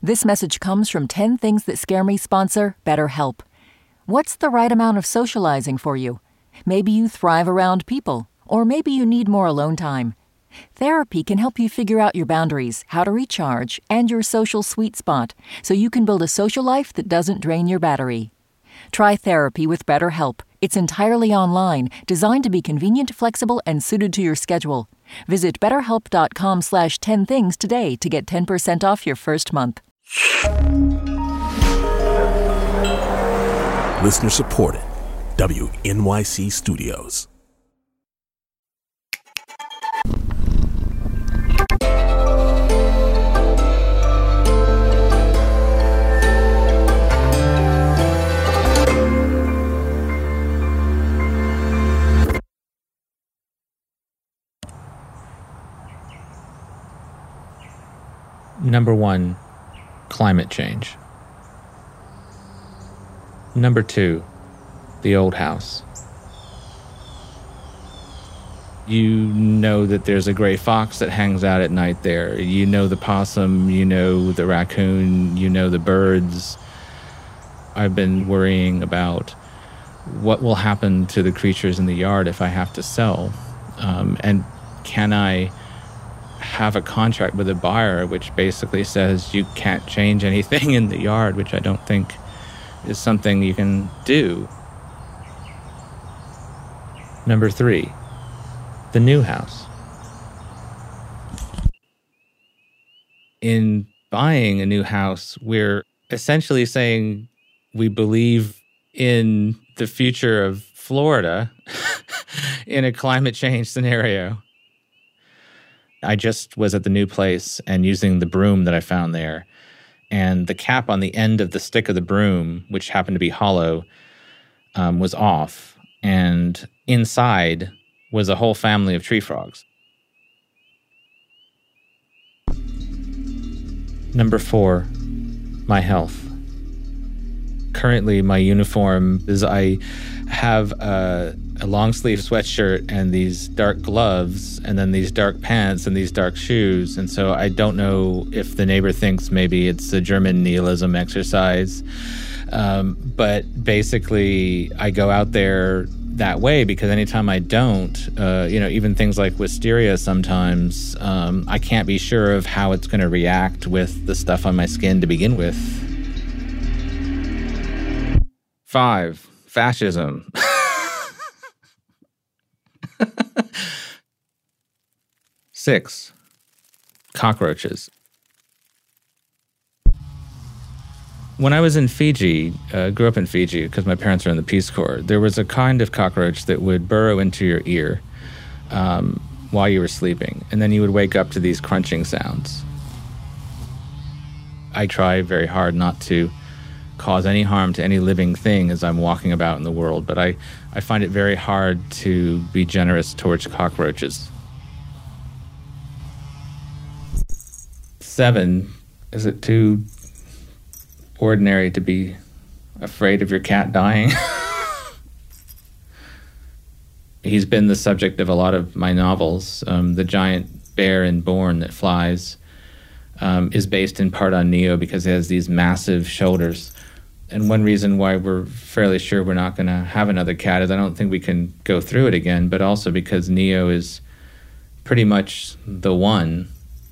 This message comes from 10 Things That Scare Me sponsor BetterHelp. What's the right amount of socializing for you? Maybe you thrive around people, or maybe you need more alone time. Therapy can help you figure out your boundaries, how to recharge, and your social sweet spot, so you can build a social life that doesn't drain your battery. Try therapy with BetterHelp. It's entirely online, designed to be convenient, flexible, and suited to your schedule. Visit betterhelp.com/10things today to get 10% off your first month. Listener supported. WNYC Studios. Number 1, climate change. Number 2, the old house. You know that there's a gray fox that hangs out at night there. You know the possum, you know the raccoon, you know the birds. I've been worrying about what will happen to the creatures in the yard if I have to sell. And can I have a contract with a buyer which basically says you can't change anything in the yard, which I don't think is something you can do. Number 3, the new house. In buying a new house, we're essentially saying we believe in the future of Florida in a climate change scenario. I just was at the new place and using the broom that I found there, and the cap on the end of the stick of the broom, which happened to be hollow, was off, and inside was a whole family of tree frogs. Number 4, my health. Currently, my uniform is I have a long sleeve sweatshirt and these dark gloves and then these dark pants and these dark shoes. And so I don't know if the neighbor thinks maybe it's a German nihilism exercise. But basically I go out there that way because anytime I don't, even things like wisteria sometimes, I can't be sure of how it's going to react with the stuff on my skin to begin with. 5, fascism. 6, cockroaches. When I was in Fiji, grew up in Fiji because my parents were in the Peace Corps, there was a kind of cockroach that would burrow into your ear while you were sleeping, and then you would wake up to these crunching sounds. I try very hard not to cause any harm to any living thing as I'm walking about in the world, but I find it very hard to be generous towards cockroaches. 7, is it too ordinary to be afraid of your cat dying? He's been the subject of a lot of my novels. The giant bear in Bourne that flies is based in part on Neo because he has these massive shoulders. And one reason why we're fairly sure we're not going to have another cat is I don't think we can go through it again, but also because Neo is pretty much the one.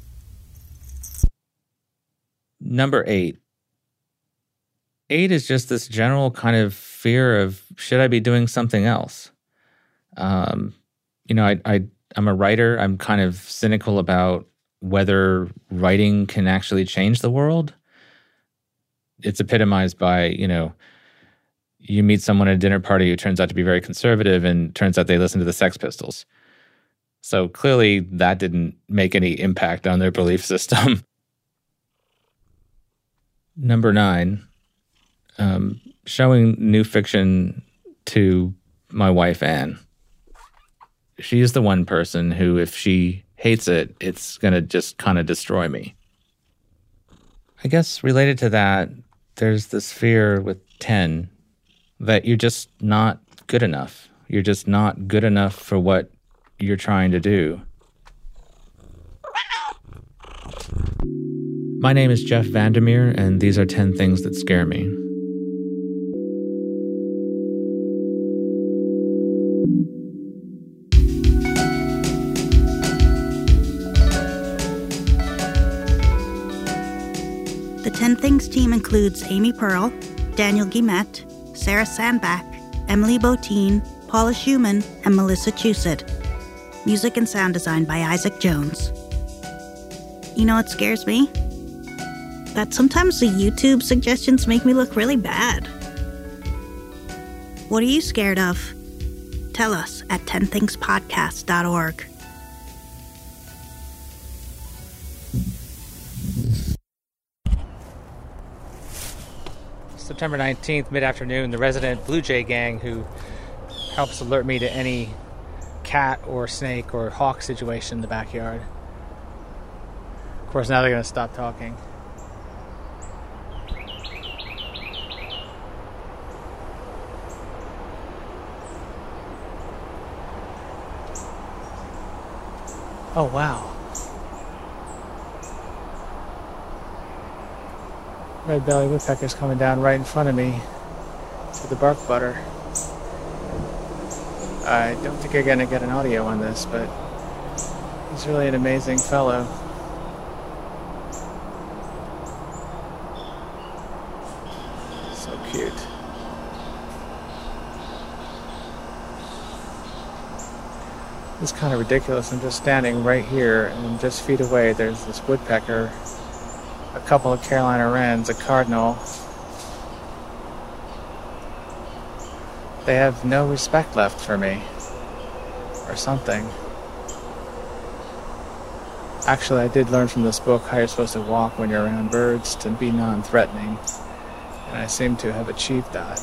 Number 8. 8 is just this general kind of fear of, should I be doing something else? I'm a writer. I'm kind of cynical about whether writing can actually change the world. It's epitomized by, you meet someone at a dinner party who turns out to be very conservative and turns out they listen to the Sex Pistols. So clearly that didn't make any impact on their belief system. Number 9, showing new fiction to my wife, Anne. She is the one person who, if she hates it, it's going to just kind of destroy me. I guess related to that, there's this fear with 10 that you're just not good enough. You're just not good enough for what you're trying to do. My name is Jeff Vandermeer, and these are 10 Things That Scare Me. The 10 Things team includes Amy Pearl, Daniel Guillemette, Sarah Sandbach, Emily Botine, Paula Schumann, and Melissa Chusett. Music and sound design by Isaac Jones. You know what scares me? That sometimes the YouTube suggestions make me look really bad. What are you scared of? Tell us at 10thingspodcast.org. September 19th, mid-afternoon, the resident Blue Jay gang who helps alert me to any cat or snake or hawk situation in the backyard. Of course, now they're going to stop talking. Oh, wow. Red-bellied woodpecker's coming down right in front of me to the bark butter. I don't think you're going to get an audio on this, but he's really an amazing fellow. So cute. It's kind of ridiculous. I'm just standing right here, and just feet away there's this woodpecker, a couple of Carolina wrens, a cardinal. They have no respect left for me, or something. Actually, I did learn from this book how you're supposed to walk when you're around birds to be non-threatening, and I seem to have achieved that.